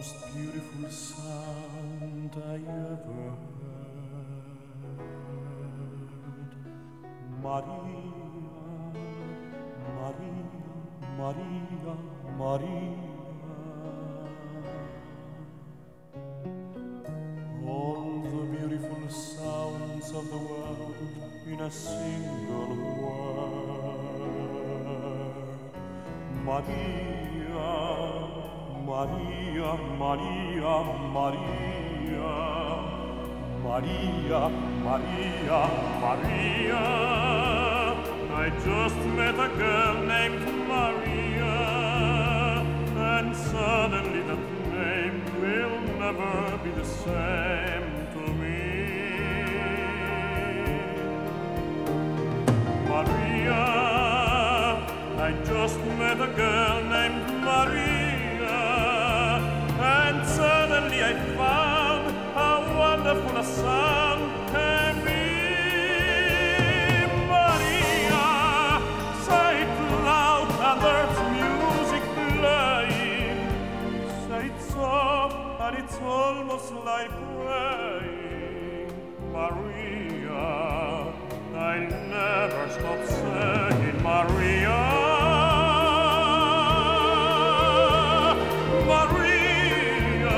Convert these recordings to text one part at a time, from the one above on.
most beautiful sound I ever heard. Maria, Maria, Maria, Maria. All the beautiful sounds of the world in a single word. Maria, Maria, Maria, Maria, Maria, Maria, Maria. I just met a girl named Maria, and suddenly that name will never be the same to me. Maria, I just met a girl named Maria, and suddenly I found how wonderful a song can be. Maria, say it loud and there's music playing. Say it soft and it's almost like praying. Maria, I never stop saying Maria. Maria,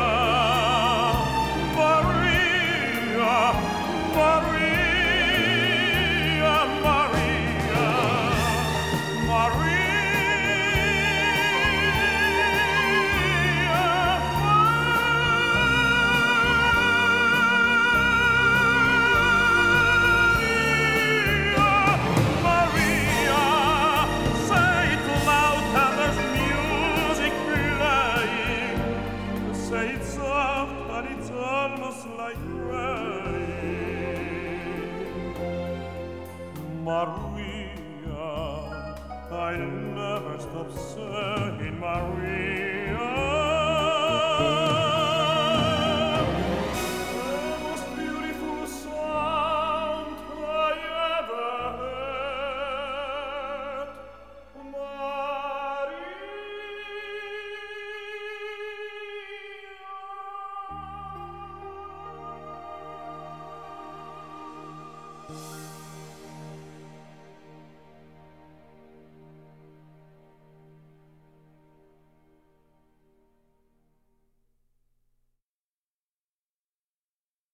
Maria, Maria, Maria, Maria. Say it's soft and it's almost like rain. Maria, I never stop saying Maria. The most beautiful sound I ever heard. Maria.